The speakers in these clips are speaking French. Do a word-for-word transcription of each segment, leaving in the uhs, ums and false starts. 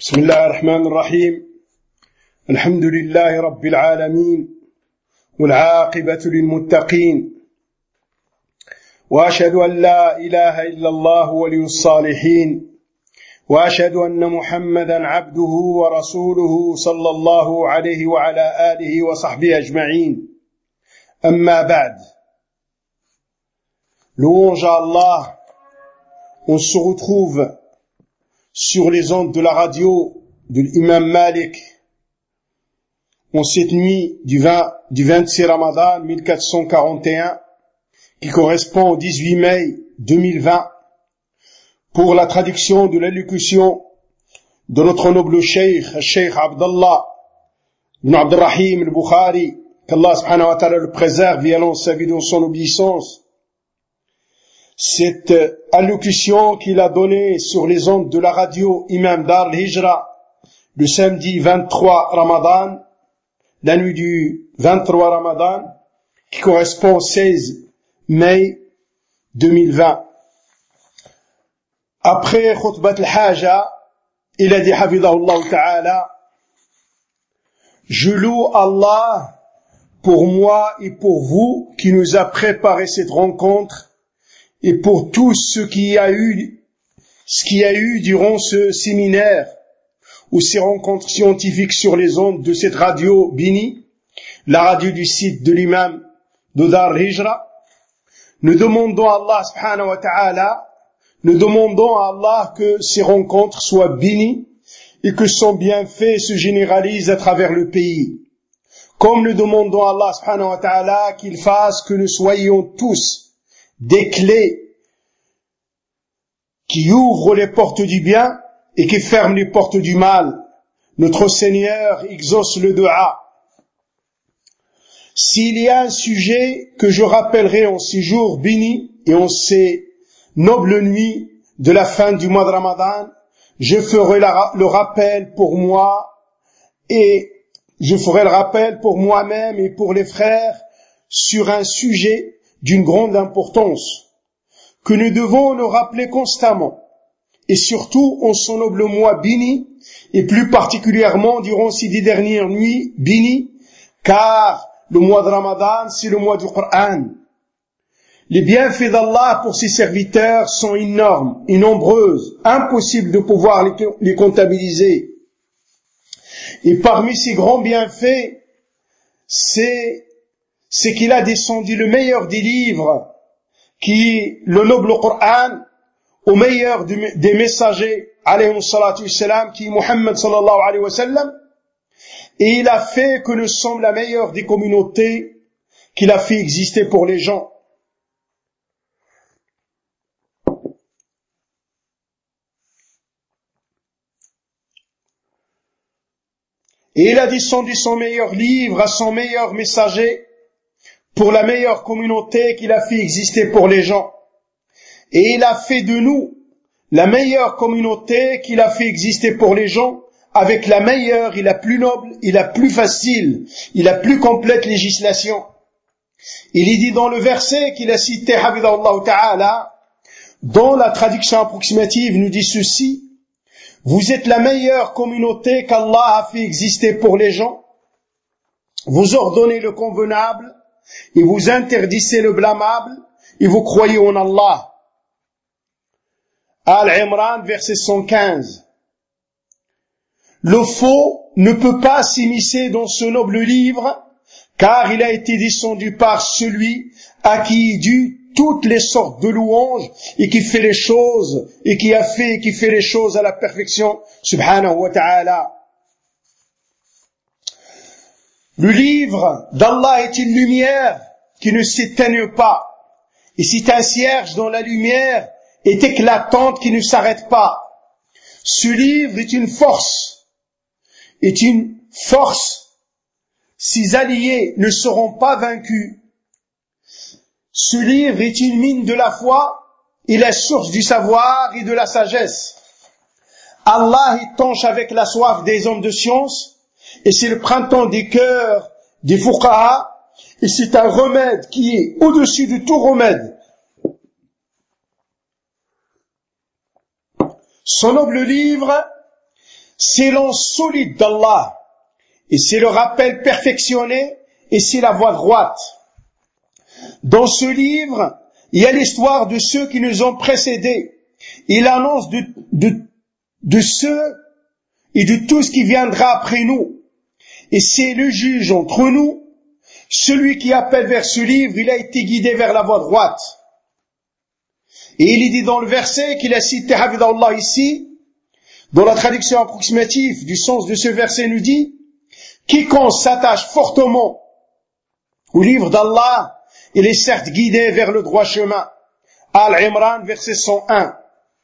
بسم الله الرحمن الرحيم الحمد لله رب العالمين والعاقبة للمتقين وأشهد أن لا إله إلا الله ولي الصالحين وأشهد أن محمدا عبده ورسوله صلى الله عليه وعلى آله وصحبه أجمعين أما بعد. Louange à Allah, on se retrouve sur les ondes de la radio de l'imam Malik en cette nuit du, vingt, du vingt-six Ramadan mille quatre cent quarante et un qui correspond au dix-huit mai deux mille vingt pour la traduction de l'allocution de notre noble cheikh, Cheikh Abdallah ibn Abdurrahim al-Bukhari, qu'Allah subhanahu wa ta'ala le préserve et allonge sa vie dans son obéissance. Cette allocution qu'il a donnée sur les ondes de la radio Imam Dar al-Hijra le samedi vingt-trois Ramadan, la nuit du vingt-trois Ramadan, qui correspond au seize mai deux mille vingt. Après Khutbat al-Haja, il a dit Hafidahullah ta'ala, je loue Allah pour moi et pour vous qui nous a préparé cette rencontre et pour tout ce qu'il y a eu, ce qu'il y a eu durant ce séminaire ou ces rencontres scientifiques sur les ondes de cette radio Bini, la radio du site de l'imam de Dar al-Hijra. Nous demandons à Allah subhanahu wa ta'ala, nous demandons à Allah que ces rencontres soient bénies et que son bienfait se généralise à travers le pays. Comme nous demandons à Allah subhanahu wa ta'ala qu'il fasse que nous soyons tous des clés qui ouvrent les portes du bien et qui ferment les portes du mal. Notre Seigneur exauce le dua. S'il y a un sujet que je rappellerai en ces jours bénis et en ces nobles nuits de la fin du mois de Ramadan, je ferai la, le rappel pour moi et je ferai le rappel pour moi-même et pour les frères sur un sujet d'une grande importance, que nous devons nous rappeler constamment, et surtout en ce noble mois béni, et plus particulièrement durant ces dix dernières nuits bénies, car le mois de Ramadan, c'est le mois du Coran. Les bienfaits d'Allah pour ses serviteurs sont énormes et nombreuses, impossible de pouvoir les, les comptabiliser. Et parmi ces grands bienfaits, c'est c'est qu'il a descendu le meilleur des livres, qui est le noble Coran, au meilleur des messagers, alayhi salatu wassalam, qui est Muhammad sallallahu alayhi wa sallam, et il a fait que nous sommes la meilleure des communautés qu'il a fait exister pour les gens. Et il a descendu son meilleur livre à son meilleur messager, pour la meilleure communauté qu'il a fait exister pour les gens. Et il a fait de nous la meilleure communauté qu'il a fait exister pour les gens, avec la meilleure et la plus noble et la plus facile et la plus complète législation. Il y dit dans le verset qu'il a cité, Hafidahullah ta'ala, dans la traduction approximative, nous dit ceci: vous êtes la meilleure communauté qu'Allah a fait exister pour les gens, vous ordonnez le convenable, et vous interdissez le blâmable, et vous croyez en Allah. Al-Imran, verset cent quinze. Le faux ne peut pas s'immiscer dans ce noble livre, car il a été descendu par celui à qui est dû toutes les sortes de louanges, et qui fait les choses, et qui a fait et qui fait les choses à la perfection, subhanahu wa ta'ala. Le livre d'Allah est une lumière qui ne s'éteigne pas. Et c'est un cierge dont la lumière est éclatante qui ne s'arrête pas. Ce livre est une force. Est une force. Ses alliés ne seront pas vaincus. Ce livre est une mine de la foi et la source du savoir et de la sagesse. Allah étanche avec la soif des hommes de science. Et c'est le printemps des cœurs des fuqaha, et c'est un remède qui est au-dessus de tout remède. Son noble livre, c'est l'anse solide d'Allah, et c'est le rappel perfectionné, et c'est la voie droite. Dans ce livre, il y a l'histoire de ceux qui nous ont précédés. Il annonce de, de, de ceux et de tout ce qui viendra après nous. Et c'est le juge entre nous. Celui qui appelle vers ce livre, il a été guidé vers la voie droite. Et il est dit dans le verset qu'il a cité Hafidahullah ici, dans la traduction approximative du sens de ce verset nous dit, quiconque s'attache fortement au livre d'Allah, il est certes guidé vers le droit chemin. Al-Imran, verset cent un.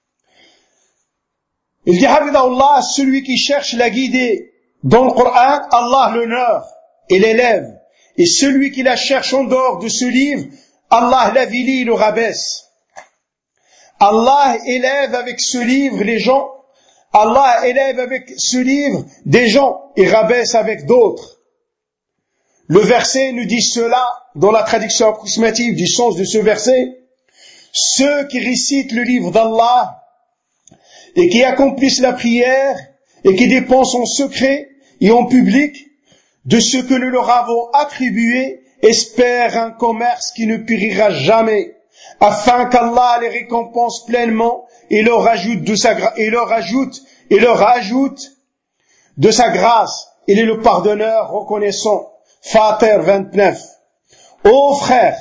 Il dit Hafidahullah, celui qui cherche la guider dans le Coran, Allah l'honneur et l'élève. Et celui qui la cherche en dehors de ce livre, Allah l'avilit et le rabaisse. Allah élève avec ce livre les gens, Allah élève avec ce livre des gens et rabaisse avec d'autres. Le verset nous dit cela dans la traduction approximative du sens de ce verset. Ceux qui récitent le livre d'Allah et qui accomplissent la prière et qui dépensent en secret et en public de ce que nous leur avons attribué espèrent un commerce qui ne périra jamais, afin qu'Allah les récompense pleinement et leur ajoute de sa gra- et leur ajoute et leur ajoute de sa grâce. Il est le pardonneur reconnaissant. Fatir vingt-neuf. Ô frères,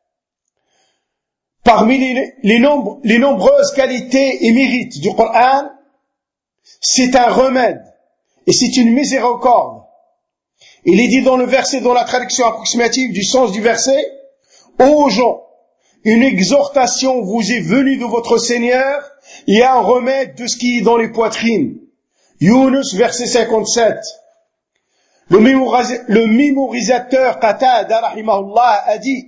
parmi les, les, nombres, les nombreuses qualités et mérites du Coran, c'est un remède et c'est une miséricorde. Il est dit dans le verset, dans la traduction approximative du sens du verset, ô gens, une exhortation vous est venue de votre Seigneur, il y a un remède de ce qui est dans les poitrines. Yunus, verset cinquante-sept. Le, mémoris- le mémorisateur Qatada, rahimahullah, a dit,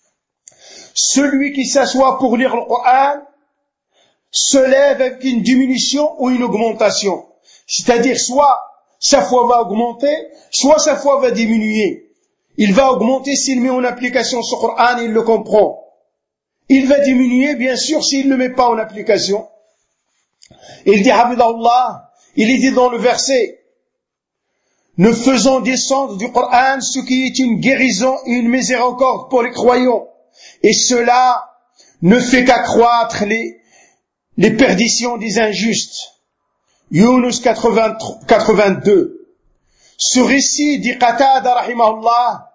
celui qui s'assoit pour lire le Coran se lève avec une diminution ou une augmentation. C'est-à-dire, soit sa foi va augmenter, soit sa foi va diminuer. Il va augmenter s'il met en application ce Coran et il le comprend. Il va diminuer, bien sûr, s'il ne le met pas en application. Il dit, Hafidahullah, il est dit dans le verset, nous faisons descendre du Coran ce qui est une guérison et une miséricorde pour les croyants. Et cela ne fait qu'accroître les, les perditions des injustes. Yunus quatre-vingt-deux. Ce récit dit Qatada, rahimahullah,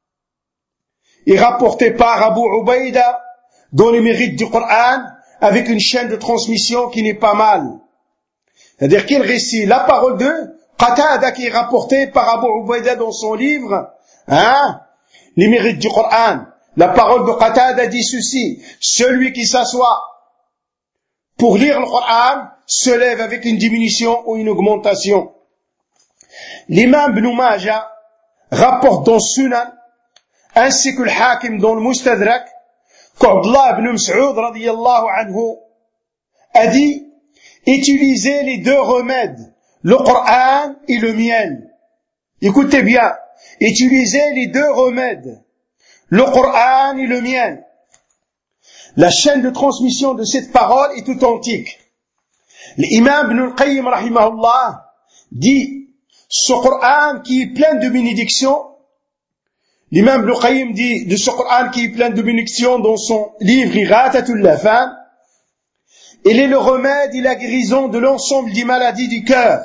est rapporté par Abu Ubaïda dans les mérites du Coran avec une chaîne de transmission qui n'est pas mal. C'est-à-dire qu'il récit la parole de Qatada qui est rapportée par Abu Ubaïda dans son livre, hein, les mérites du Coran. La parole de Qatada dit ceci, celui qui s'assoit pour lire le Coran se lève avec une diminution ou une augmentation. L'imam Ibn Majah rapporte dans Sunan, ainsi que le Hakim dans le Mustadrak, qu'Abdullah ibn Mas'ud radiyallahu anhu a dit, utilisez les deux remèdes, le Coran et le miel. Écoutez bien, utilisez les deux remèdes, le Coran et le miel. La chaîne de transmission de cette parole est authentique. L'imam Ibn al-Qayyim rahimahullah dit, ce Coran qui est plein de bénédictions, l'imam Ibn al-Qayyim dit de ce Coran qui est plein de bénédictions dans son livre Ighathatul Lahfan, il est le remède et la guérison de l'ensemble des maladies du cœur.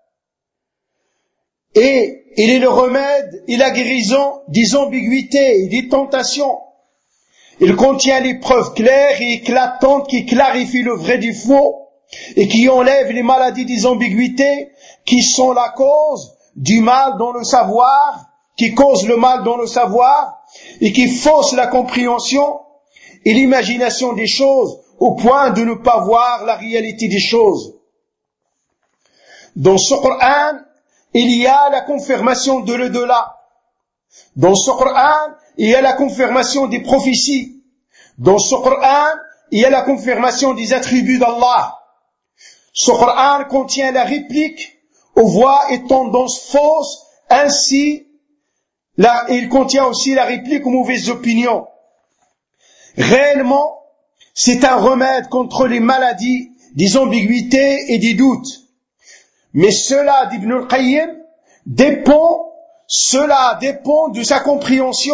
Et il est le remède et la guérison des ambiguïtés et des tentations. Il contient les preuves claires et éclatantes qui clarifient le vrai du faux et qui enlèvent les maladies des ambiguïtés qui sont la cause du mal dans le savoir, qui causent le mal dans le savoir et qui faussent la compréhension et l'imagination des choses au point de ne pas voir la réalité des choses. Dans ce Coran, il y a la confirmation de l'au-delà. Dans ce Coran, il y a la confirmation des prophéties. Dans ce Coran, il y a la confirmation des attributs d'Allah. Ce Coran contient la réplique aux voix et tendances fausses, ainsi là, il contient aussi la réplique aux mauvaises opinions. Réellement, c'est un remède contre les maladies, des ambiguïtés et des doutes. Mais cela, dit Ibn al-Qayyim, dépend, cela dépend de sa compréhension.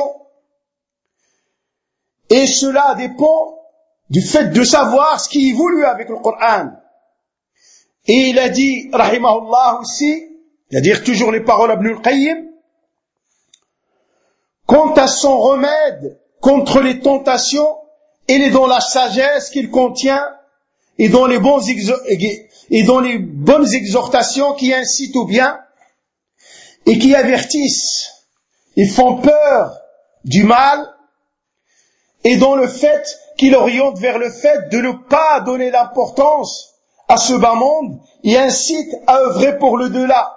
Et cela dépend du fait de savoir ce qui évolue avec le Coran. Et il a dit, rahimahullah aussi, c'est-à-dire toujours les paroles d'Ibn al-Qayyim, quant à son remède contre les tentations, il est dans la sagesse qu'il contient et dans les bons exo- et dans les bonnes exhortations qui incitent au bien et qui avertissent et font peur du mal, et dans le fait qu'il oriente vers le fait de ne pas donner l'importance à ce bas monde et incite à œuvrer pour le delà.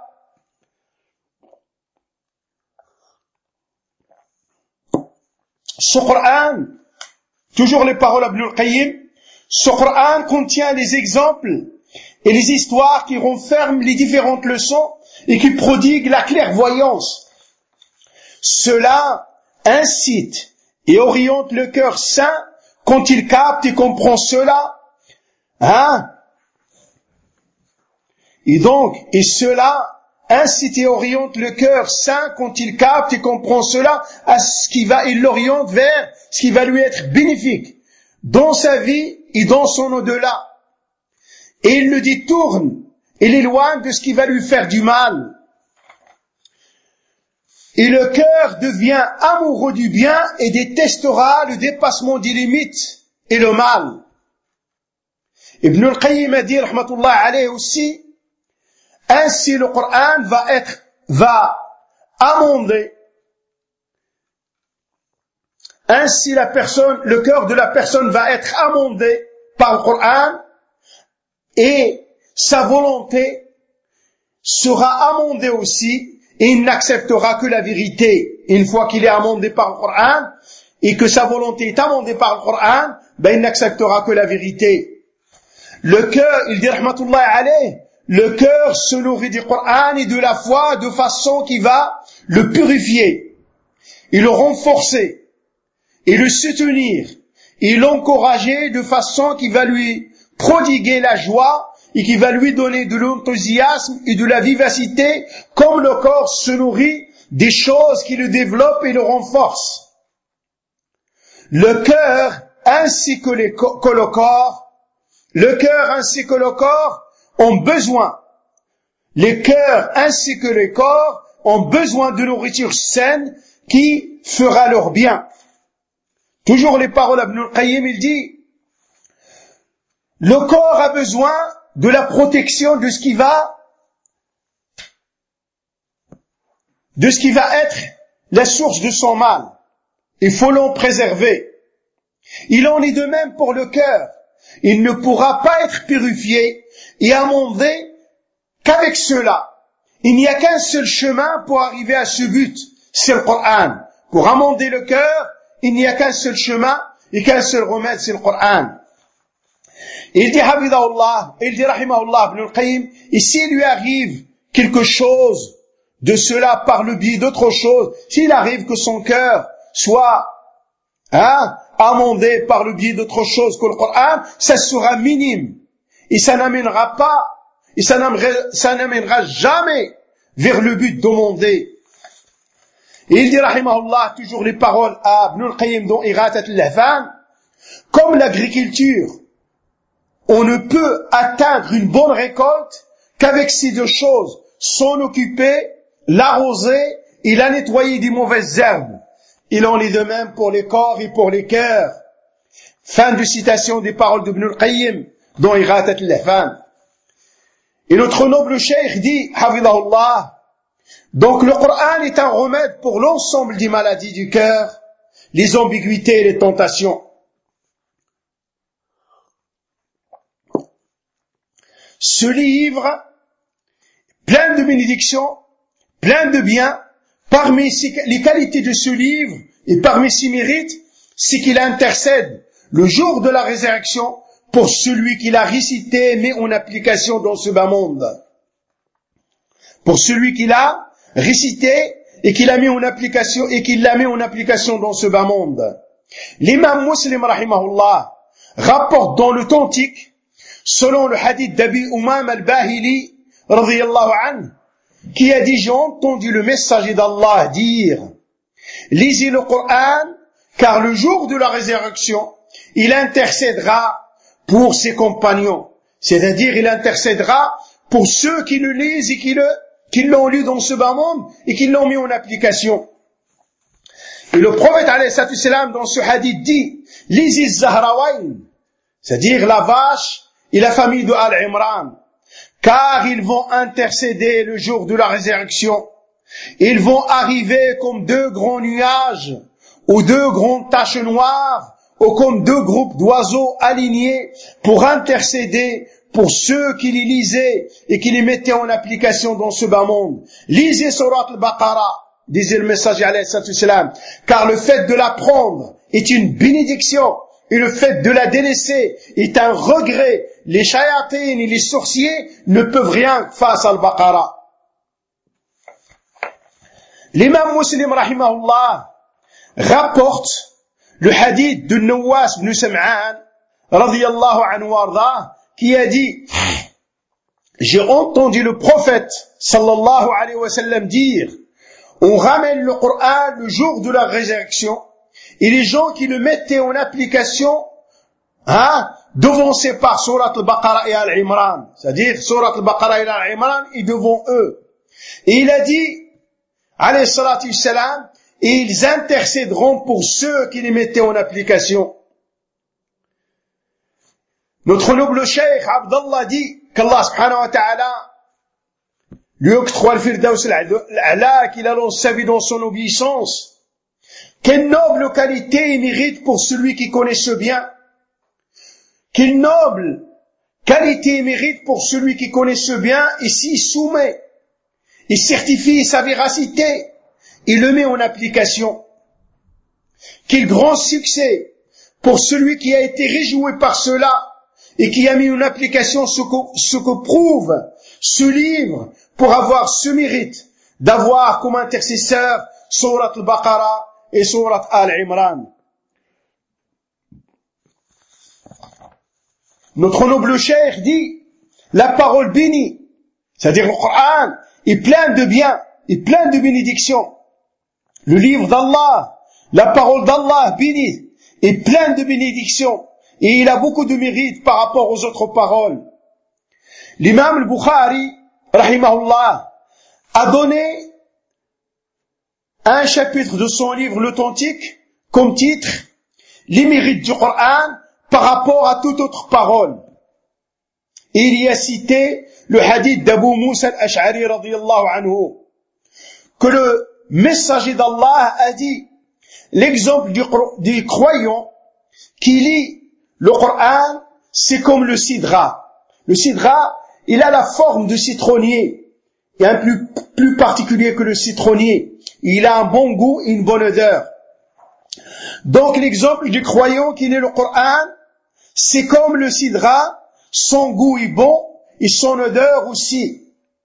Ce Coran, toujours les paroles d'Ibn al-Qayyim, ce Coran contient les exemples et les histoires qui renferment les différentes leçons et qui prodiguent la clairvoyance. Cela incite et oriente le cœur saint quand il capte et comprend cela. Hein? Et donc, et cela incite et oriente le cœur saint quand il capte et comprend cela à ce qui va, il l'oriente vers ce qui va lui être bénéfique dans sa vie et dans son au-delà. Et il le détourne et l'éloigne de ce qui va lui faire du mal. Et le cœur devient amoureux du bien et détestera le dépassement des limites et le mal. Ibn al-Qayyim a dit, rahmatullah alayhi aussi, ainsi le Coran va être, va amender. Ainsi la personne, le cœur de la personne va être amendé par le Coran et sa volonté sera amendée aussi et il n'acceptera que la vérité. Une fois qu'il est amendé par le Coran et que sa volonté est amendée par le Coran, ben il n'acceptera que la vérité. Le cœur, il dit rahmatullah alayhi, le cœur se nourrit du Coran et de la foi de façon qui va le purifier et le renforcer et le soutenir et l'encourager de façon qui va lui prodiguer la joie et qui va lui donner de l'enthousiasme et de la vivacité comme le corps se nourrit des choses qui le développent et le renforcent. Le cœur ainsi que, les, que le corps, le cœur ainsi que le corps ont besoin, les cœurs ainsi que les corps ont besoin de nourriture saine qui fera leur bien. Toujours les paroles d'Ibn al-Qayyim, il dit, le corps a besoin de la protection de ce qui va, de ce qui va être la source de son mal. Il faut l'en préserver. Il en est de même pour le cœur. Il ne pourra pas être purifié et amendé qu'avec cela. Il n'y a qu'un seul chemin pour arriver à ce but, c'est le Coran. Pour amender le cœur, il n'y a qu'un seul chemin et qu'un seul remède, c'est le Coran. Il dit, Hafidahullah, il dit, Rahimahullah, Ibn al-Qayyim, et s'il lui arrive quelque chose de cela par le biais d'autre chose, s'il arrive que son cœur soit, hein, amendé par le biais d'autre chose que le Coran, ça sera minime. Et ça n'amènera pas, et ça n'amènera, ça n'amènera jamais vers le but d'amender. Et il dit, rahimahullah, toujours les paroles à Ibn al-Qayyim dans Iratat al-Lahfan, comme l'agriculture, on ne peut atteindre une bonne récolte qu'avec ces deux choses, s'en occuper, l'arroser et la nettoyer des mauvaises herbes. Il en est de même pour les corps et pour les cœurs. Fin de citation des paroles d'Ibn al-Qayyim dans Iratat al-Lahfan. Et notre noble cheikh dit, Hafidahullah, donc le Coran est un remède pour l'ensemble des maladies du cœur, les ambiguïtés et les tentations. Ce livre, plein de bénédictions, plein de biens, parmi les qualités de ce livre et parmi ses mérites, c'est qu'il intercède le jour de la résurrection pour celui qui l'a récité et mis en application dans ce bas monde. Pour celui qui l'a récité et qui l'a mis en application et qui l'a mis en application dans ce bas monde. L'imam Muslim, rahimahullah, rapporte dans l'authentique, selon le hadith d'Abi Umam al-Bahili, radiyallahu anhu, qui a dit, j'ai entendu le messager d'Allah dire, lisez le Coran, car le jour de la résurrection, il intercédera pour ses compagnons. C'est-à-dire, il intercédera pour ceux qui le lisent et qui le, qui l'ont lu dans ce bas monde et qui l'ont mis en application. Et le prophète, alayhi salatu wassalam, dans ce hadith dit, lisez Zahrawayn, c'est-à-dire la vache et la famille de Al-Imran, car ils vont intercéder le jour de la résurrection. Ils vont arriver comme deux grands nuages, ou deux grandes taches noires, ou comme deux groupes d'oiseaux alignés pour intercéder pour ceux qui les lisaient et qui les mettaient en application dans ce bas monde. Lisez Surat al-Baqarah, disait le messager alayhi salatu wassalam, car le fait de l'apprendre est une bénédiction et le fait de la délaisser est un regret. Les shayatines et les sorciers ne peuvent rien face à al-Baqarah. L'imam Muslim rahimahullah rapporte le hadith de Nawas ibn Sam'an radiyallahu anhu warda, qui a dit, j'ai entendu le prophète sallallahu alayhi wa sallam dire, on ramène le Coran le jour de la résurrection et les gens qui le mettaient en application, hein, devancés par Surat al-Baqarah et Al-Imran, c'est-à-dire Surat al-Baqarah et Al-Imran est devant eux. Et il a dit, alayhi salatu wassalam, et ils intercéderont pour ceux qui les mettaient en application. Notre noble cheikh Abdallah dit qu'Allah subhanahu wa ta'ala lui octroie le firdaus al-a'la, qu'il allonge sa vie dans son obéissance. Quelle noble qualité il mérite pour celui qui connaît ce bien. Quelle noble qualité il mérite pour celui qui connaît ce bien et s'y soumet. Il certifie sa véracité. Il le met en application. Quel grand succès pour celui qui a été réjoui par cela et qui a mis en application ce que, ce que prouve ce livre pour avoir ce mérite d'avoir comme intercesseur Surat al-Baqarah et Surat Al-Imran. Notre noble cheikh dit, la parole bénie, c'est-à-dire le Coran, est plein de bien, est plein de bénédictions. Le livre d'Allah, la parole d'Allah bénie, est plein de bénédictions et il a beaucoup de mérite par rapport aux autres paroles. L'imam al-Bukhari, rahimahullah, a donné un chapitre de son livre l'authentique comme titre les mérites du Coran par rapport à toute autre parole. Et il y a cité le hadith d'Abu Musa al-Ash'ari radiyallahu anhu, que le messager d'Allah a dit, l'exemple du, du croyant qui lit le Coran, c'est comme le sidra. Le sidra, il a la forme de citronnier, et un plus, plus particulier que le citronnier. Il a un bon goût et une bonne odeur. Donc l'exemple du croyant qui lit le Coran, c'est comme le sidra, son goût est bon et son odeur aussi.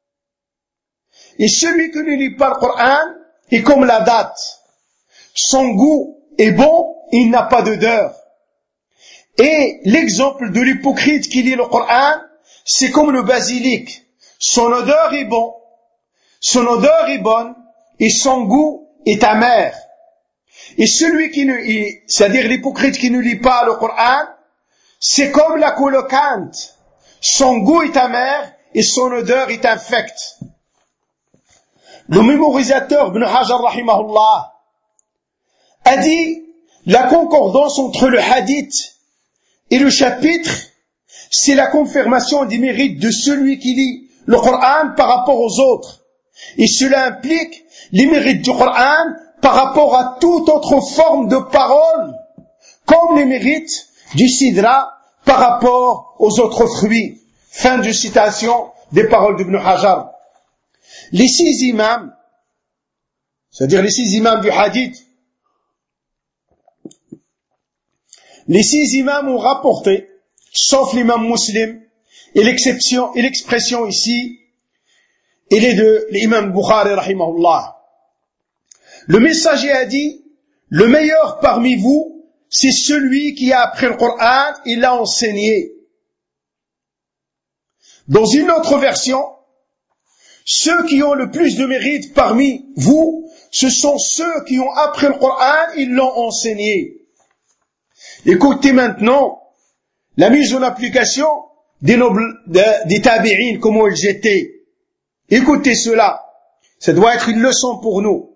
Et celui qui ne lit pas le Coran est comme la date. Son goût est bon, il n'a pas d'odeur. Et l'exemple de l'hypocrite qui lit le Coran, c'est comme le basilic. Son odeur est bon, son odeur est bonne et son goût est amer. Et celui qui ne, c'est-à-dire l'hypocrite qui ne lit pas le Coran, c'est comme la colocante. Son goût est amer et son odeur est infecte. Le mémorisateur Ibn Hajar rahimahullah a dit la concordance entre le hadith et le chapitre, c'est la confirmation des mérites de celui qui lit le Coran par rapport aux autres. Et cela implique les mérites du Coran par rapport à toute autre forme de parole, comme les mérites du sidra par rapport aux autres fruits. Fin de citation des paroles d'Ibn Hajar. Les six imams, c'est-à-dire les six imams du hadith, les six imams ont rapporté, sauf l'imam Muslim, et l'exception, et l'expression ici, il est de l'imam Bukhari rahimahullah. Le messager a dit, le meilleur parmi vous, c'est celui qui a appris le Coran et l'a enseigné. Dans une autre version, ceux qui ont le plus de mérite parmi vous, ce sont ceux qui ont appris le Coran, ils l'ont enseigné. Écoutez maintenant la mise en application des nobles, de, des tabi'in, comment ils étaient. Écoutez cela. Ça doit être une leçon pour nous.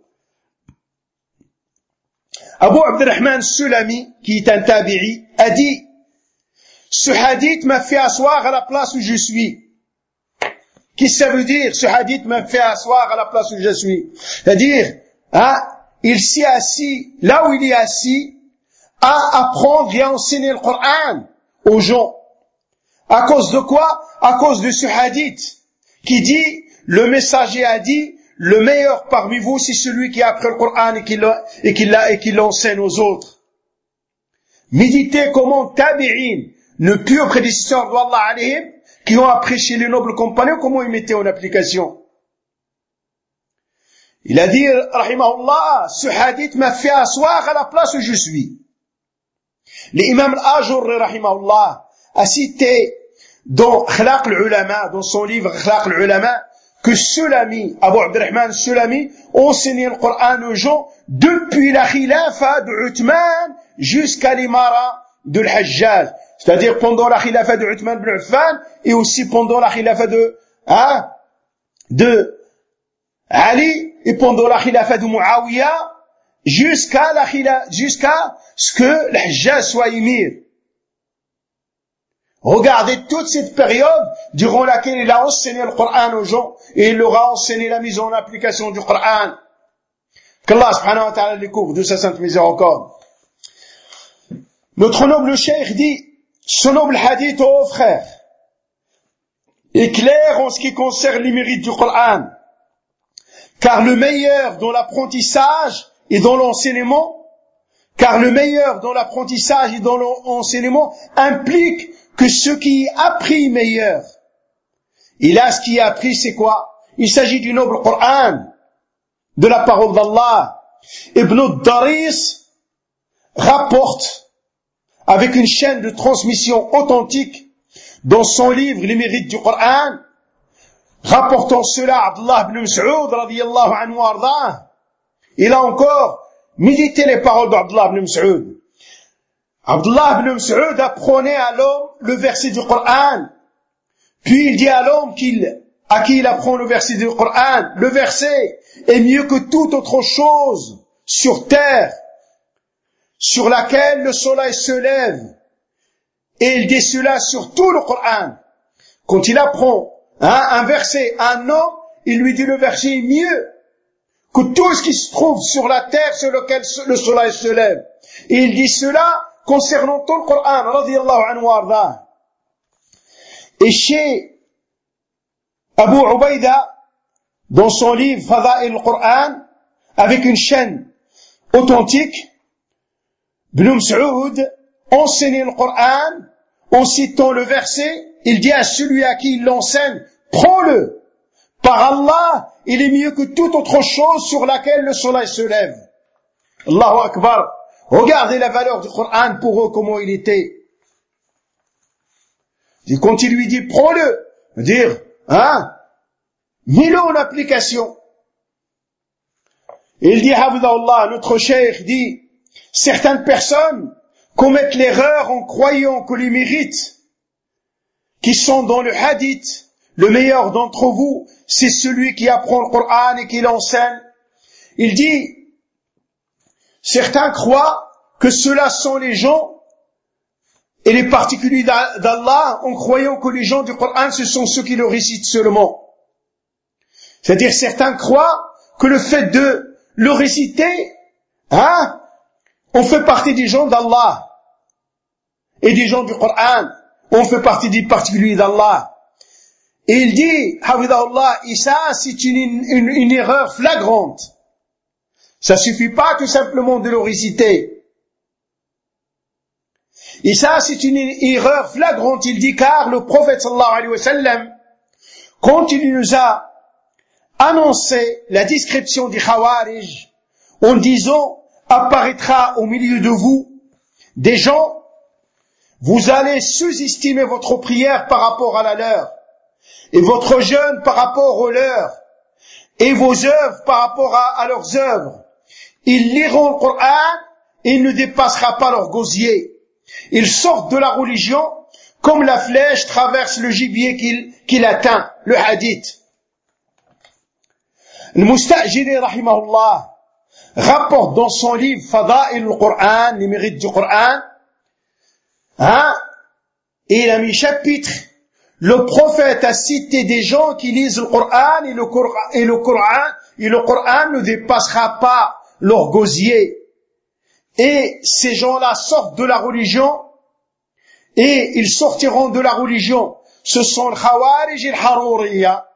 Abu Abdurrahman Sulami, qui est un tabi'i, a dit, ce hadith m'a fait asseoir à la place où je suis. Qu'est-ce que ça veut dire, ce hadith m'a fait asseoir à la place où je suis? C'est-à-dire, hein, il s'est assis là où il est assis à apprendre et à enseigner le Coran aux gens. À cause de quoi? À cause de ce hadith qui dit, le messager a dit, le meilleur parmi vous, c'est celui qui a appris le Coran et qui, l'a, et qui, l'a, et qui l'enseigne aux autres. Méditez comment tabi'in, ne purs prédécesseurs d'Allah alayhim, qui ont appris chez les nobles compagnons, comment ils mettaient en application. Il a dit, rahimahullah, ce hadith m'a fait asseoir à la place où je suis. L'imam al-Ajurri, rahimahullah, a cité dans Khlaq al-Ulama, dans son livre Khlaq al-Ulama, que Sulami, Abu Abdurrahman Sulami, enseignait le Coran aux gens depuis la khilafa de Uthman jusqu'à l'imara de l'Hajjaj. C'est-à-dire pendant la khilafa de Uthman ibn Affan et aussi pendant la khilafa de, hein, de Ali et pendant la khilafa de Muawiyah jusqu'à la khilafa, jusqu'à ce que l'Hajjaj soit émir. Regardez toute cette période durant laquelle il a enseigné le Coran aux gens et il leur a enseigné la mise en application du Coran. Qu'Allah subhanahu wa ta'ala les couvre de sa sainte miséricorde. Notre noble cheikh dit, ce noble hadith, ô frère, est clair en ce qui concerne les mérites du Coran, car le meilleur dans l'apprentissage et dans l'enseignement, car le meilleur dans l'apprentissage et dans l'enseignement implique que ce qui est appris meilleur. Et là, ce qui est appris, c'est quoi? Il s'agit du noble Coran, de la parole d'Allah. Ibn al-Daris rapporte, avec une chaîne de transmission authentique, dans son livre Les mérites du Coran, rapportant cela à Abdullah ibn Mas'ud, radiyallahu anhu ardah. Il a encore médité les paroles d'Abdullah ibn Mas'ud. Abdullah ibn Mas'ud apprenait à l'homme le verset du Coran. Puis il dit à l'homme qu'il, à qui il apprend le verset du Coran, le verset est mieux que toute autre chose sur terre, sur laquelle le soleil se lève. Et il dit cela sur tout le Coran. Quand il apprend hein, un verset à un homme, il lui dit le verset est mieux que tout ce qui se trouve sur la terre sur lequel le soleil se lève. Et il dit cela concernant tout le Coran, radiyallahu anhu arda. Et chez Abu Ubaida, dans son livre Fada'il al-Qur'an, avec une chaîne authentique, Ibn Mas'ud enseignait le Coran en citant le verset, il dit à celui à qui il l'enseigne, prends-le. Par Allah, il est mieux que toute autre chose sur laquelle le soleil se lève. Allahu Akbar. Regardez la valeur du Coran pour eux, comment il était. Et quand il lui dit, prends-le, dire, hein, mets-le en application. Et il dit, Hafidahullah, notre cheikh dit, certaines personnes commettent l'erreur en croyant que les mérites qui sont dans le hadith, le meilleur d'entre vous, c'est celui qui apprend le Coran et qui l'enseigne. Il dit, certains croient que ceux-là sont les gens et les particuliers d'Allah en croyant que les gens du Coran, ce sont ceux qui le récitent seulement. C'est-à-dire, certains croient que le fait de le réciter, hein, on fait partie des gens d'Allah et des gens du Coran. On fait partie des particuliers d'Allah. Et il dit, Hafidahullah, et ça, c'est une, une, une erreur flagrante. Ça suffit pas tout simplement de le réciter. Et ça, c'est une erreur flagrante. Il dit, car le prophète sallallahu alayhi wa sallam, quand il nous a annoncé la description des Khawarij, en disant, apparaîtra au milieu de vous des gens, vous allez sous-estimer votre prière par rapport à la leur, et votre jeûne par rapport au leur, et vos œuvres par rapport à, à leurs œuvres. Ils liront le Coran et il ne dépassera pas leur gosier. Ils sortent de la religion comme la flèche traverse le gibier qu'il, qu'il atteint, le hadith. Le Musta'jili, rahimahullah, rapporte dans son livre Fada'il al-Qur'an, les mérites du Coran, hein, et il a mis chapitre, le prophète a cité des gens qui lisent le Coran et le Coran, et le Coran, et le Coran ne dépassera pas leur gosier. Et ces gens-là sortent de la religion, et ils sortiront de la religion. Ce sont le Khawarij et le Haruriya.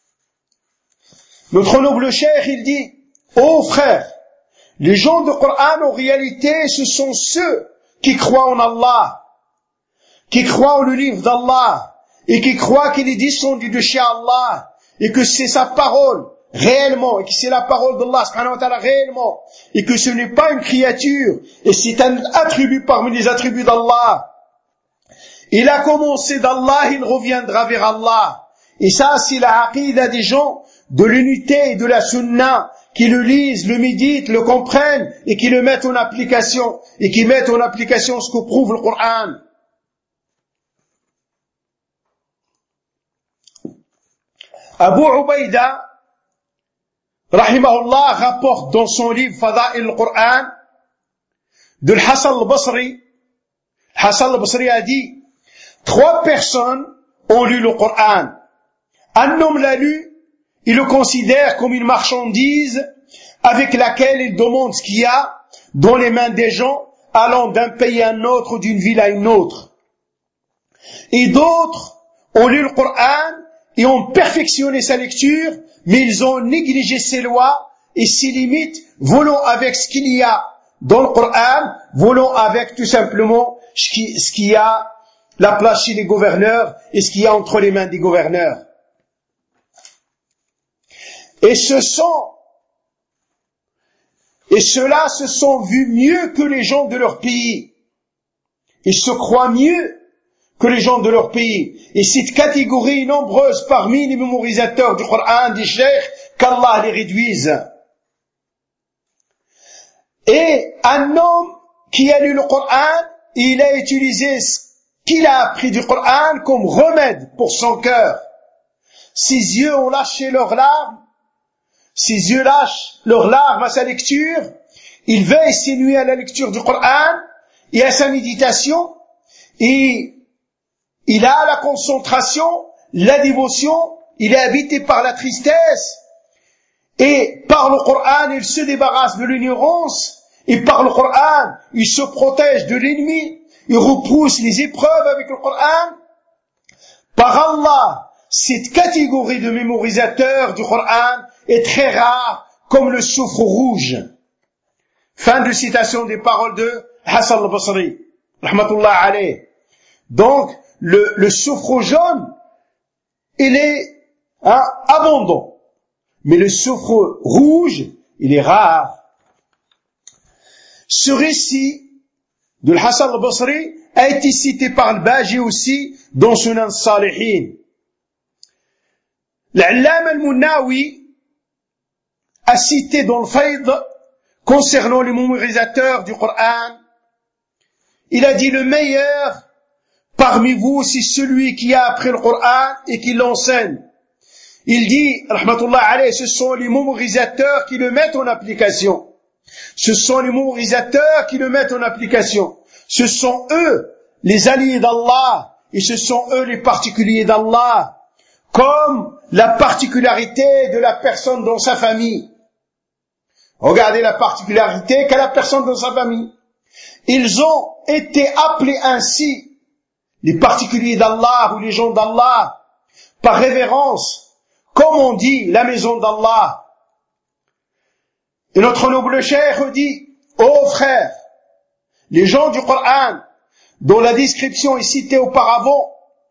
Notre noble cheikh, il dit, ô frères, les gens de Coran, en réalité, ce sont ceux qui croient en Allah, qui croient en le livre d'Allah, et qui croient qu'il est descendu de chez Allah, et que c'est sa parole, réellement, et que c'est la parole d'Allah, subhanahu wa ta'ala, réellement, et que ce n'est pas une créature, et c'est un attribut parmi les attributs d'Allah. Il a commencé d'Allah, il reviendra vers Allah. Et ça, c'est la aqida des gens de l'unité et de la sunna, qui le lisent, le méditent, le comprennent, et qui le mettent en application, et qui mettent en application ce que prouve le Coran. Abu Ubaïda, rahimahullah, rapporte dans son livre Fada'il al-Qur'an de Hassan al-Basri. Hassan al-Basri a dit, trois personnes ont lu le Coran. Un homme l'a lu, il le considère comme une marchandise avec laquelle il demande ce qu'il y a dans les mains des gens allant d'un pays à un autre, d'une ville à une autre. Et d'autres ont lu le Coran et ont perfectionné sa lecture, mais ils ont négligé ses lois et ses limites, volant avec ce qu'il y a dans le Coran, volant avec tout simplement ce qu'il y a la place chez les gouverneurs et ce qu'il y a entre les mains des gouverneurs. Et ce sont, et ceux-là se sont vus mieux que les gens de leur pays. Ils se croient mieux que les gens de leur pays. Et cette catégorie nombreuse parmi les mémorisateurs du Coran, des cheikhs, qu'Allah les réduise. Et un homme qui a lu le Coran, il a utilisé ce qu'il a appris du Coran comme remède pour son cœur. Ses yeux ont lâché leurs larmes, ses yeux lâchent leurs larmes à sa lecture, il veille ses nuits à la lecture du Coran et à sa méditation, et il a la concentration, la dévotion, il est habité par la tristesse, et par le Coran, il se débarrasse de l'ignorance, et par le Coran, il se protège de l'ennemi, il repousse les épreuves avec le Coran. Par Allah, cette catégorie de mémorisateurs du Coran est très rare, comme le soufre rouge. Fin de citation des paroles de Hassan al-Basri, rahmatullah alayh. Donc, le, le soufre jaune, il est hein, abondant. Mais le soufre rouge, il est rare. Ce récit de Hassan al-Basri a été cité par le Baji aussi dans Sunan Salihin. L'Allama al-Munawi a cité dans le Fayd concernant les mémorisateurs du Coran, il a dit le meilleur parmi vous, c'est celui qui a appris le Coran et qui l'enseigne. Il dit, rahmatullah alayh, ce sont les mémorisateurs qui le mettent en application. Ce sont les mémorisateurs qui le mettent en application. Ce sont eux, les alliés d'Allah, et ce sont eux les particuliers d'Allah, comme la particularité de la personne dans sa famille. Regardez la particularité qu'a la personne dans sa famille. Ils ont été appelés ainsi, les particuliers d'Allah ou les gens d'Allah, par révérence, comme on dit la maison d'Allah. Et notre noble cheikh dit, ô frères, les gens du Coran, dont la description est citée auparavant,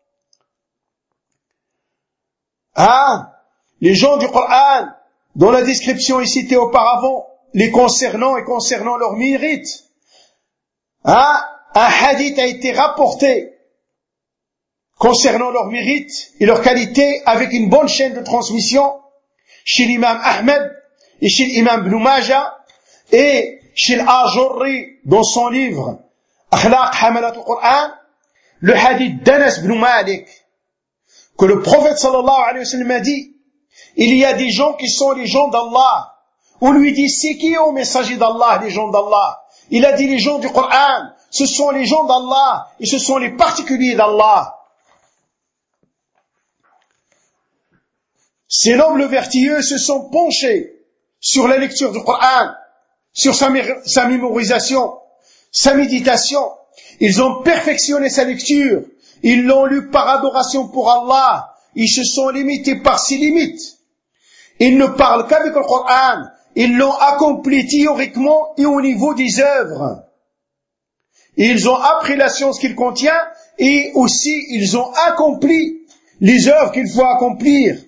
hein, les gens du Coran, dont la description est citée auparavant, les concernant et concernant leur mérite, hein, un hadith a été rapporté concernant leur mérite et leur qualité avec une bonne chaîne de transmission, chez l'imam Ahmed et chez l'imam Ibn Majah et chez l'Ajurri dans son livre Akhlaq Hamalat al-Qur'an, le hadith d'Anas ibn Malik, que le prophète sallallahu alayhi wa sallam a dit, il y a des gens qui sont les gens d'Allah. On lui dit, c'est qui au messager d'Allah, les gens d'Allah? Il a dit les gens du Coran, ce sont les gens d'Allah et ce sont les particuliers d'Allah. Ces nobles vertueux se sont penchés sur la lecture du Coran, sur sa, sa mémorisation, sa méditation. Ils ont perfectionné sa lecture. Ils l'ont lu par adoration pour Allah. Ils se sont limités par ses limites. Ils ne parlent qu'avec le Coran. Ils l'ont accompli théoriquement et au niveau des œuvres. Ils ont appris la science qu'il contient et aussi ils ont accompli les œuvres qu'il faut accomplir.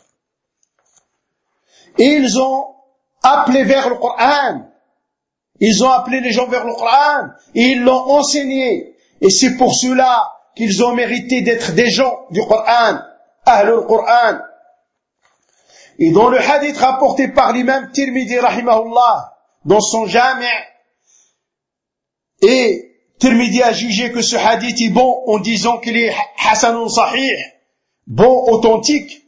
Et ils ont appelé vers le Coran. Ils ont appelé les gens vers le Coran et ils l'ont enseigné. Et c'est pour cela qu'ils ont mérité d'être des gens du Coran, Ahlul Coran. Et dans le hadith rapporté par l'imam Tirmidhi rahimahullah, dans son Jami', et Tirmidhi a jugé que ce hadith est bon en disant qu'il est hasanun sahih, bon, authentique.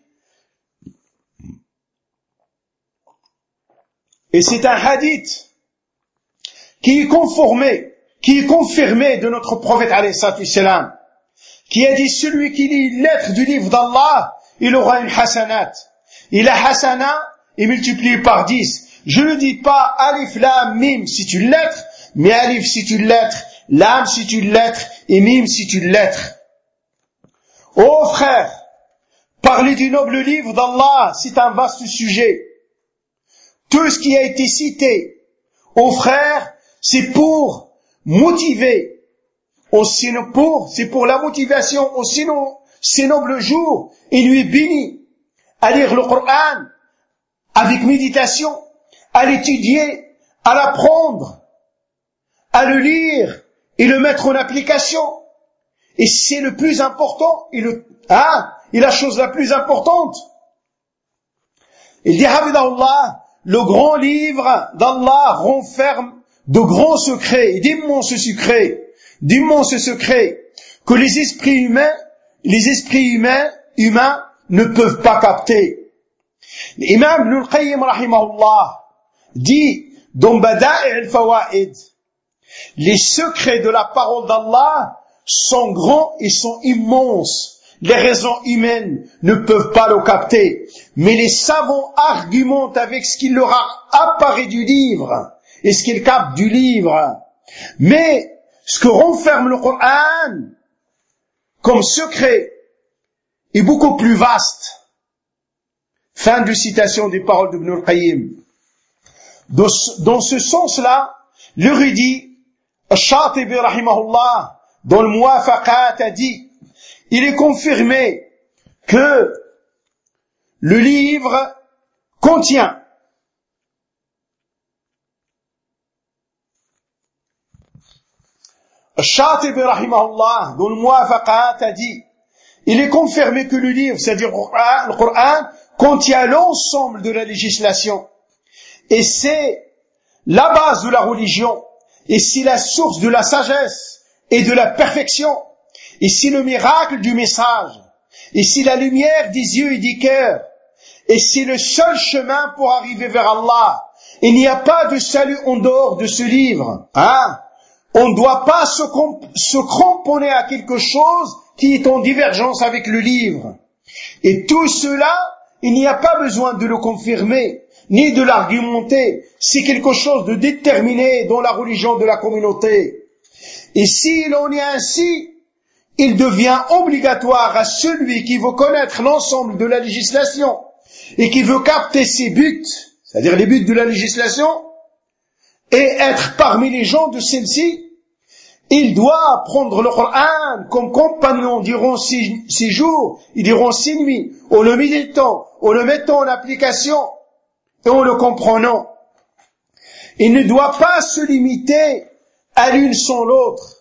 Et c'est un hadith qui est conformé, qui est confirmé de notre prophète alayhi salatu wassalam, qui a dit celui qui lit une lettre du livre d'Allah, il aura une hasanat. Et la hasana est multipliée par dix. Je ne dis pas alif, lam, mim si tu une lettre, mais alif si tu une lettre, lam si tu une lettre, et mim si tu une lettre. Oh frère, parler du noble livre d'Allah, c'est un vaste sujet. Tout ce qui a été cité, oh frère, c'est pour motiver, aussi pour, c'est pour la motivation au ces nobles jours, et lui béni à lire le Coran avec méditation, à l'étudier, à l'apprendre, à le lire et le mettre en application. Et c'est le plus important, et, le, hein, et la chose la plus importante. Il dit, Hafidahullah, le grand livre d'Allah renferme de grands secrets, et d'immenses secrets, d'immenses secrets, que les esprits humains, les esprits humains, humains, ne peuvent pas capter. L'imam Ibn al-Qayyim rahimahullah dit dans Bada'i' al-Fawaid, les secrets de la parole d'Allah sont grands et sont immenses. Les raisons humaines ne peuvent pas le capter, mais les savants argumentent avec ce qui leur apparaît du livre et ce qu'ils captent du livre. Mais ce que renferme le Coran comme secret est beaucoup plus vaste. Fin de citation des paroles d'Ibn al-Qayyim. Dans, dans ce sens-là, l'érudit Al-Shatibi rahimahullah, dans le Muwafaqat, a dit, il est confirmé que le livre contient Al-Shatibi rahimahullah, dans le Muwafaqat, a dit, il est confirmé que le livre, c'est-à-dire le Coran, contient l'ensemble de la législation. Et c'est la base de la religion. Et c'est la source de la sagesse et de la perfection. Et c'est le miracle du message. Et c'est la lumière des yeux et des cœurs. Et c'est le seul chemin pour arriver vers Allah. Il n'y a pas de salut en dehors de ce livre. Hein? On ne doit pas se, comp- se cramponner à quelque chose qui est en divergence avec le livre. Et tout cela, il n'y a pas besoin de le confirmer, ni de l'argumenter. C'est quelque chose de déterminé dans la religion de la communauté. Et s'il en est ainsi, il devient obligatoire à celui qui veut connaître l'ensemble de la législation et qui veut capter ses buts, c'est-à-dire les buts de la législation, et être parmi les gens de celle-ci, il doit prendre le Coran comme compagnon durant six, six jours, et durant six nuits, en le méditant, en le mettant en application, et en le comprenant. Il ne doit pas se limiter à l'une sans l'autre.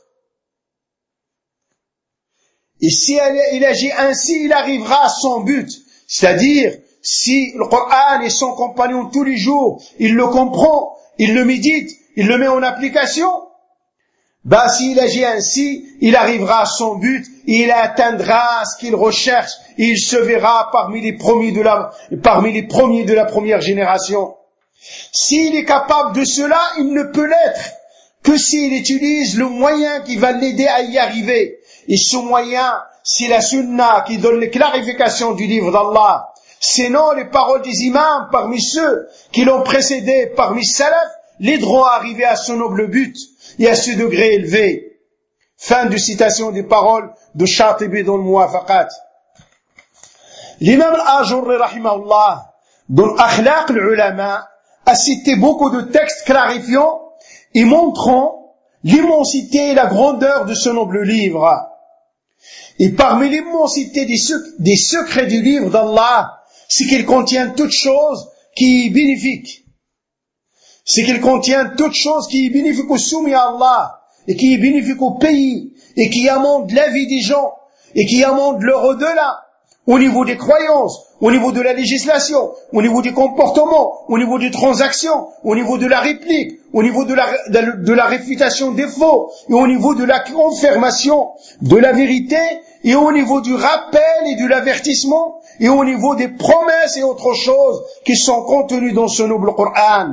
Et si il agit ainsi, il arrivera à son but, c'est-à-dire si le Coran est son compagnon tous les jours, il le comprend, il le médite, il le met en application, bah, s'il agit ainsi, il arrivera à son but, il atteindra ce qu'il recherche, et il se verra parmi les premiers de la, parmi les premiers de la première génération. S'il est capable de cela, il ne peut l'être que s'il utilise le moyen qui va l'aider à y arriver. Et ce moyen, c'est la sunna qui donne les clarifications du livre d'Allah. Sinon, les paroles des imams parmi ceux qui l'ont précédé, parmi salaf, l'aideront à arriver à ce noble but et à ce degré élevé. Fin de citation des paroles de Shatibi dans le Muwafaqat. L'imam al-Ajurri, rahimahullah, dans Akhlaq al-Ulama, a cité beaucoup de textes clarifiant et montrant l'immensité et la grandeur de ce noble livre. Et parmi l'immensité des, sec- des secrets du livre d'Allah, c'est qu'il contient toute chose qui est bénéfique. C'est qu'il contient toute chose qui est bénéfique aux soumis à Allah, et qui est bénéfique au pays, et qui amende la vie des gens, et qui amende leur au-delà, au niveau des croyances, au niveau de la législation, au niveau des comportements, au niveau des transactions, au niveau de la réplique, au niveau de la, de, de la réfutation des faux, et au niveau de la confirmation de la vérité, et au niveau du rappel et de l'avertissement, et au niveau des promesses et autres choses qui sont contenues dans ce noble Coran.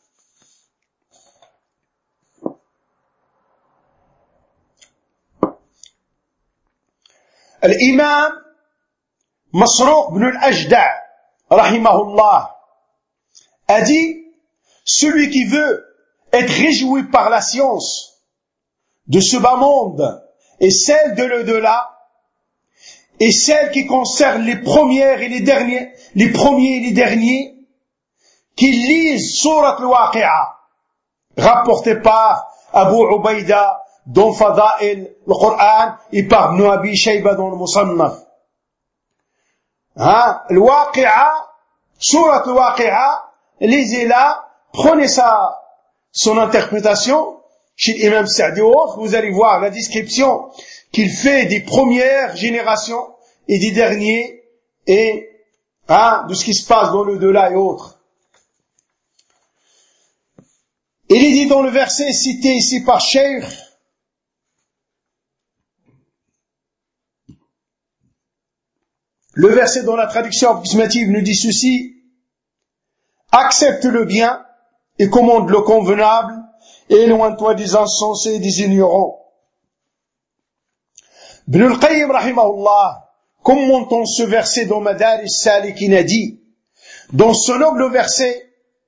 L'imam Masruq ibn al-Ajda' rahimahullah a dit, celui qui veut être réjoui par la science de ce bas monde et celle de l'au-delà et celle qui concerne les premières et les derniers, les premiers et les derniers, qu'il lise Surat al-Waqi'a, rapporté par Abu Ubaida dans Fada'il le Coran et par Ibn Abi Shayba dans le Musannaf. Hein, Al-Waqi'a, Surat Al-Waqi'a, lisez-la, prenez sa, son interprétation chez l'imam Sa'di ou autre, vous allez voir la description qu'il fait des premières générations et des derniers et hein, de ce qui se passe dans le delà et autres. Il est dit dans le verset cité ici par Cheikh, le verset dans la traduction approximative nous dit ceci: accepte le bien et commande le convenable et éloigne-toi des insensés et des ignorants. Ibn al-Qayyim rahimahullah, commentant ce verset dans Madaris Salikin, a dit, dans ce noble verset,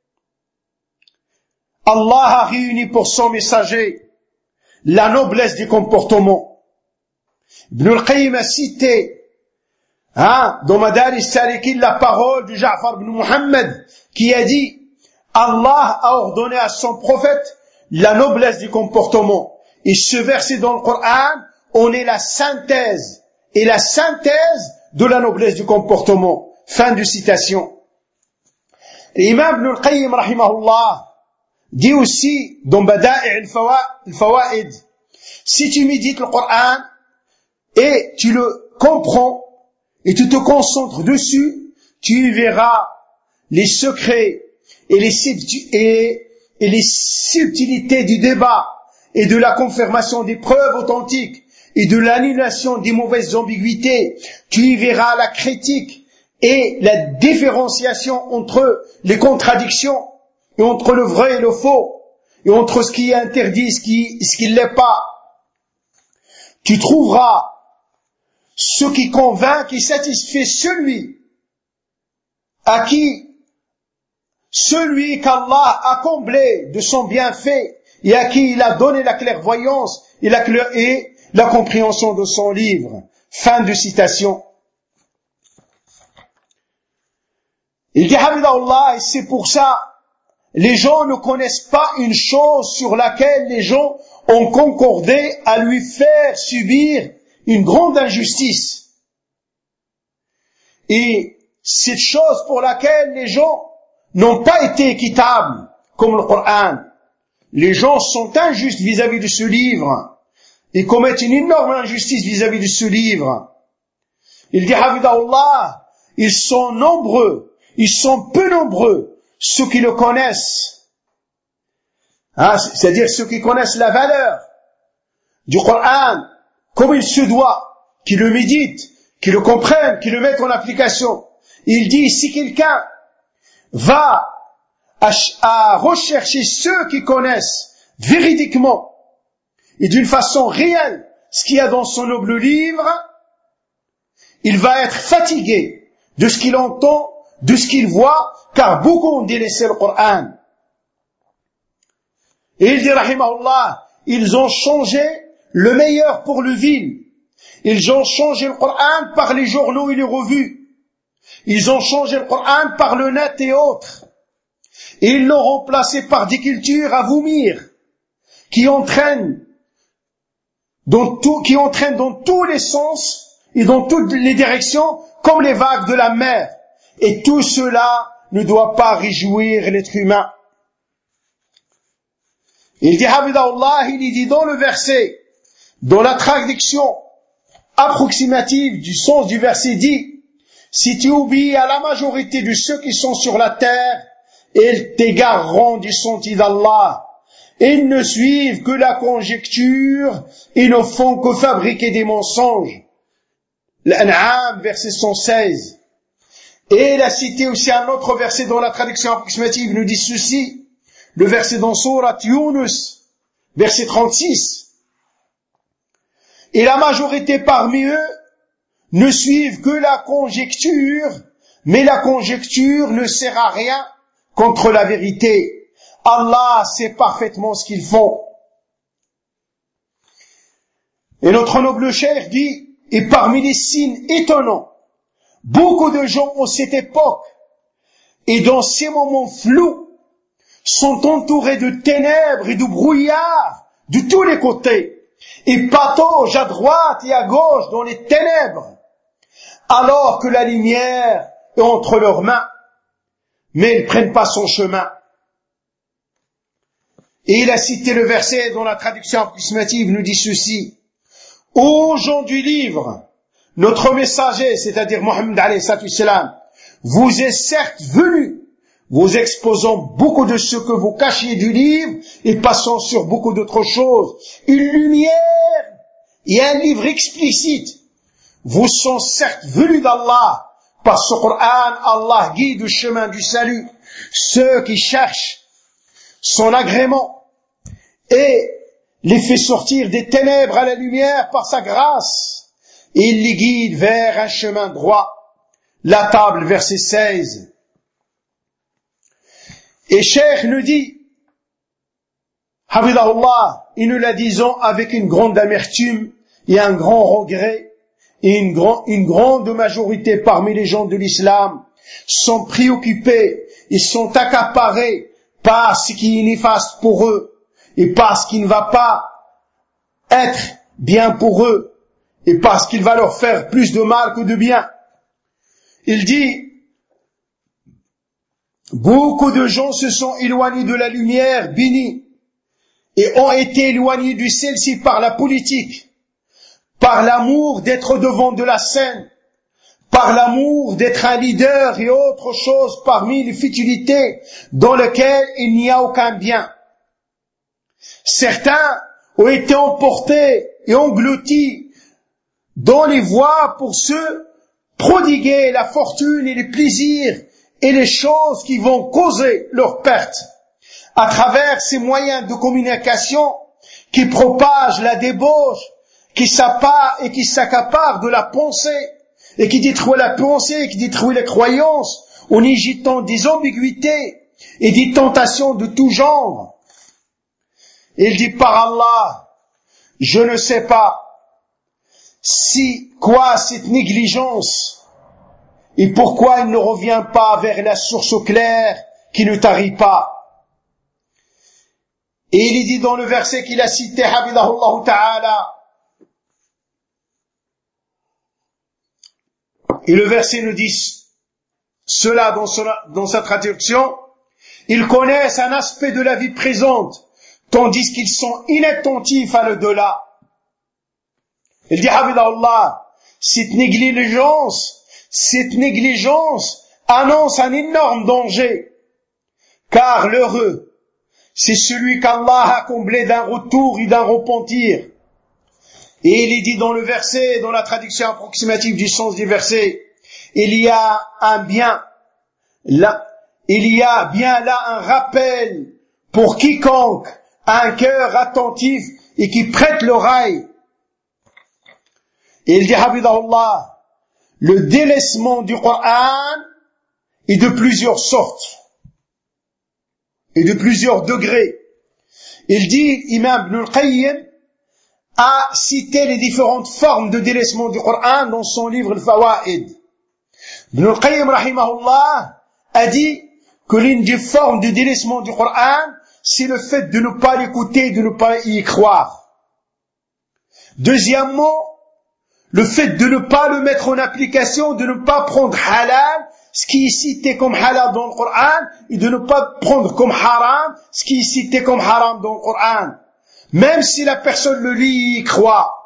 Allah a réuni pour son messager la noblesse du comportement. Ibn al-Qayyim a cité Hein, dans Madaris Salikin, la parole de Ja'far ibn Muhammad, qui a dit, Allah a ordonné à son prophète la noblesse du comportement. Et ce verset dans le Coran, on est la synthèse, et la synthèse de la noblesse du comportement. Fin de citation. L'imam Ibn al-Qayyim, rahimahullah, dit aussi, dans Bada'i' al-Fawaid, si tu médites le Coran, et tu le comprends, et tu te concentres dessus, tu verras les secrets et les, et, et les subtilités du débat et de la confirmation des preuves authentiques et de l'annulation des mauvaises ambiguïtés. Tu y verras la critique et la différenciation entre les contradictions et entre le vrai et le faux et entre ce qui est interdit et ce qui, ce qui ne l'est pas. Tu trouveras ce qui convainc et satisfait celui à qui, celui qu'Allah a comblé de son bienfait et à qui il a donné la clairvoyance et la, et la compréhension de son livre. Fin de citation. Il dit, Hamidallah, et c'est pour ça, les gens ne connaissent pas une chose sur laquelle les gens ont concordé à lui faire subir une grande injustice. Et cette chose pour laquelle les gens n'ont pas été équitables, comme le Coran. Les gens sont injustes vis-à-vis de ce livre et commettent une énorme injustice vis-à-vis de ce livre. Il dit, Hafidahullah, ils sont nombreux, ils sont peu nombreux, ceux qui le connaissent. Hein, c'est-à-dire ceux qui connaissent la valeur du Coran, comme il se doit, qui le méditent, qui le comprennent, qui le mettent en application. Il dit, si quelqu'un va à, à rechercher ceux qui connaissent véridiquement et d'une façon réelle ce qu'il y a dans son noble livre, il va être fatigué de ce qu'il entend, de ce qu'il voit, car beaucoup ont délaissé le Coran. Et il dit, rahimahullah, ils ont changé le meilleur pour le vil. Ils ont changé le Coran par les journaux et les revues. Ils ont changé le Coran par le net et autres. Et ils l'ont remplacé par des cultures à vomir, qui entraînent dans, tout, qui entraînent dans tous les sens et dans toutes les directions, comme les vagues de la mer. Et tout cela ne doit pas réjouir l'être humain. Il dit, Habibullah, il dit dans le verset, dans la traduction approximative du sens du verset dit, si tu oublies à la majorité de ceux qui sont sur la terre, ils t'égareront du sentier d'Allah. Ils ne suivent que la conjecture et ne font que fabriquer des mensonges. L'An'am, verset cent seize. Et il a cité aussi un autre verset dans la traduction approximative, nous dit ceci, le verset dans Surat Yunus, verset trente-six. Et la majorité parmi eux ne suivent que la conjecture, mais la conjecture ne sert à rien contre la vérité. Allah sait parfaitement ce qu'ils font. Et notre noble cheikh dit, et parmi les signes étonnants, beaucoup de gens en cette époque et dans ces moments flous sont entourés de ténèbres et de brouillards de tous les côtés et pataugent à droite et à gauche dans les ténèbres alors que la lumière est entre leurs mains, mais ils ne prennent pas son chemin. Et il a cité le verset dont la traduction approximative nous dit ceci. Ô gens du livre, notre messager, c'est-à-dire Mohammed alayhi salam, vous est certes venu, vous exposant beaucoup de ce que vous cachiez du livre et passant sur beaucoup d'autres choses. Une lumière et un livre explicite vous sont certes venus d'Allah. Par ce Coran, Allah guide le chemin du salut ceux qui cherchent son agrément et les fait sortir des ténèbres à la lumière par sa grâce. Et il les guide vers un chemin droit. La table, verset seize. Et Cheikh nous dit, Hafidahullah, et nous la disons avec une grande amertume et un grand regret, et une, grand, une grande majorité parmi les gens de l'islam sont préoccupés, ils sont accaparés par ce qui est néfaste pour eux, et par ce qui ne va pas être bien pour eux, et parce qu'il va leur faire plus de mal que de bien. Il dit, beaucoup de gens se sont éloignés de la lumière bénie et ont été éloignés de celle-ci par la politique, par l'amour d'être devant de la scène, par l'amour d'être un leader et autre chose parmi les futilités dans lesquelles il n'y a aucun bien. Certains ont été emportés et engloutis dans les voies pour se prodiguer la fortune et les plaisirs et les choses qui vont causer leur perte à travers ces moyens de communication qui propagent la débauche, qui s'accaparent et qui s'accaparent de la pensée et qui détruisent la pensée et qui détruisent les croyances en y jetant des ambiguïtés et des tentations de tout genre. Il dit par Allah, je ne sais pas si quoi cette négligence et pourquoi il ne revient pas vers la source claire qui ne tarit pas. Et il dit dans le verset qu'il a cité, Habibullah Ta'ala, et le verset nous dit cela dans, son, dans sa traduction, ils connaissent un aspect de la vie présente, tandis qu'ils sont inattentifs à l'au-delà. Il dit, Habibullah, cette négligence, cette négligence annonce un énorme danger, car l'heureux, c'est celui qu'Allah a comblé d'un retour et d'un repentir. Et il est dit dans le verset, dans la traduction approximative du sens du verset, il y a un bien, là, il y a bien là un rappel pour quiconque a un cœur attentif et qui prête l'oreille. Et il dit, Habibullah, le délaissement du Coran est de plusieurs sortes et de plusieurs degrés. Il dit, Imam Ibn al-Qayyim a cité les différentes formes de délaissement du Coran dans son livre Al-Fawaid. Ibn al-Qayyim, rahimahullah, a dit que l'une des formes de délaissement du Coran, c'est le fait de ne pas l'écouter, de ne pas y croire. Deuxièmement, le fait de ne pas le mettre en application, de ne pas prendre halal, ce qui est cité comme halal dans le Coran, et de ne pas prendre comme haram, ce qui est cité comme haram dans le Coran. Même si la personne le lit et y croit.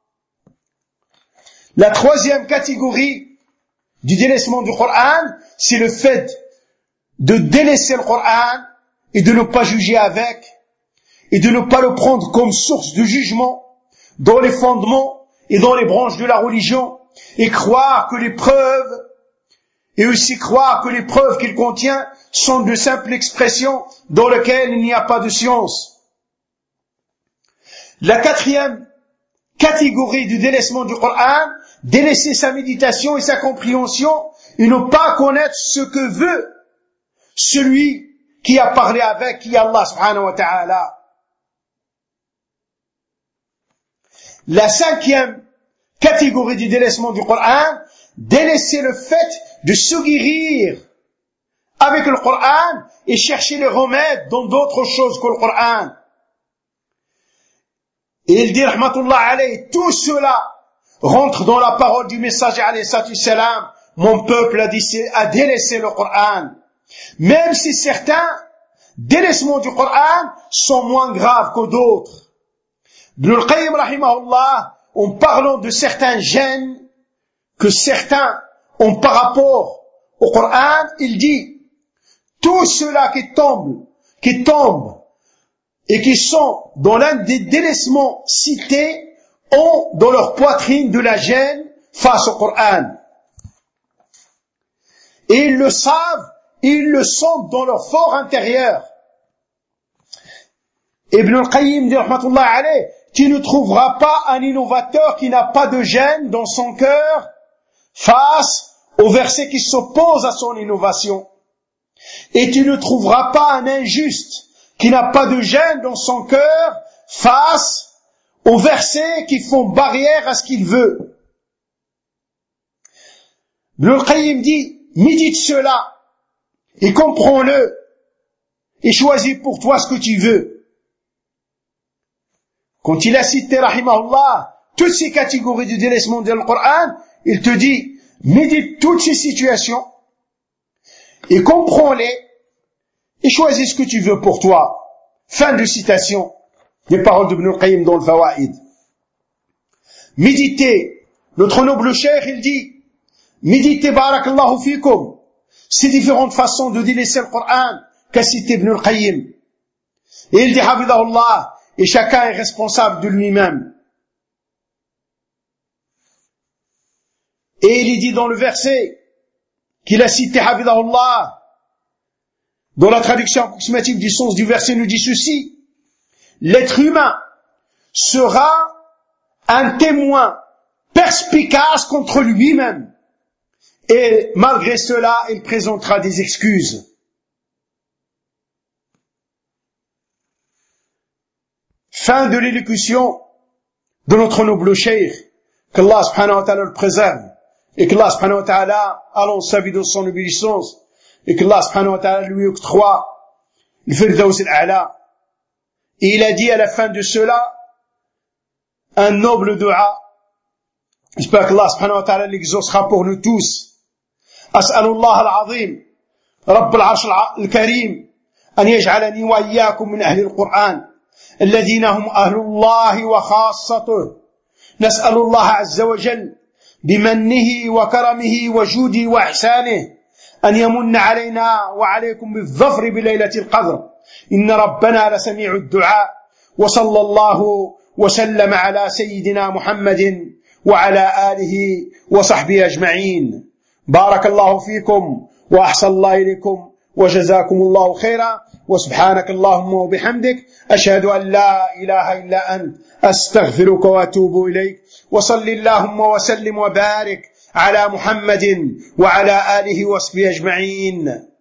La troisième catégorie du délaissement du Coran, c'est le fait de délaisser le Coran et de ne pas juger avec, et de ne pas le prendre comme source de jugement dans les fondements et dans les branches de la religion, et croire que les preuves, et aussi croire que les preuves qu'il contient sont de simples expressions dans lesquelles il n'y a pas de science. La quatrième catégorie du délaissement du Coran, délaisser sa méditation et sa compréhension et ne pas connaître ce que veut celui qui a parlé avec, qui est Allah subhanahu wa ta'ala. La cinquième catégorie du délaissement du Coran, délaisser le fait de se guérir avec le Coran et chercher les remèdes dans d'autres choses que le Coran. Et il dit, rahmatullah alayhi, tout cela rentre dans la parole du messager alayhi salam, mon peuple a, dit, a délaissé le Coran. Même si certains délaissements du Coran sont moins graves que d'autres. Ibn al-Qayyim, rahimahullah, en parlant de certains gènes que certains ont par rapport au Coran, il dit, tout ceux-là qui tombent, qui tombent, et qui sont dans l'un des délaissements cités, ont dans leur poitrine de la gêne face au Coran. Et ils le savent, ils le sentent dans leur fort intérieur. Ibn al-Qayyim dit, rahmatullah alayh, tu ne trouveras pas un innovateur qui n'a pas de gêne dans son cœur face au verset qui s'oppose à son innovation. Et tu ne trouveras pas un injuste qui n'a pas de gêne dans son cœur face aux versets qui font barrière à ce qu'il veut. Ibn al-Qayyim dit, médite cela et comprends-le et choisis pour toi ce que tu veux. Quand il a cité, rahimahullah, toutes ces catégories du délaissement du Coran, il te dit, médite toutes ces situations et comprends-les et choisis ce que tu veux pour toi. Fin de citation des paroles d'Ibn al-Qayyim dans le Fawaid. Méditez. Notre noble cheikh, il dit, méditez, barakallahu fikum, ces différentes façons de délaisser le Coran qu'a cité Ibn al-Qayyim. Et il dit, hafidahullah, et chacun est responsable de lui-même. Et il est dit dans le verset qu'il a cité, hafidahullah, dans la traduction approximative du sens du verset nous dit ceci, l'être humain sera un témoin perspicace contre lui-même et malgré cela il présentera des excuses. Fin de l'élocution de notre noble cheikh, qu'Allah subhanahu wa ta'ala le préserve et qu'Allah subhanahu wa ta'ala allonge sa vie dans son obéissance et qu'Allah subhanahu wa ta'ala lui octroie le Firdaus al-A'la. Et il a dit à la fin de cela un noble dua. J'espère qu'Allah subhanahu wa ta'ala l'exaucera pour nous tous. As'alullah al-azim, Rabb al-Arsh al-Karim, an yaj'alani wa iyyakum min ahli al-Qur'an, الذين هم أهل الله وخاصته. نسأل الله عز وجل بمنه وكرمه وجوده وإحسانه أن يمن علينا وعليكم بالظفر بليلة القدر. إن ربنا لسميع الدعاء. وصلى الله وسلم على سيدنا محمد وعلى آله وصحبه أجمعين. بارك الله فيكم وأحسن الله إليكم وجزاكم الله خيرا. وسبحانك اللهم وبحمدك أشهد أن لا إله إلا أنت أستغفرك وأتوب إليك. وصل اللهم وسلم وبارك على محمد وعلى آله وصحبه أجمعين.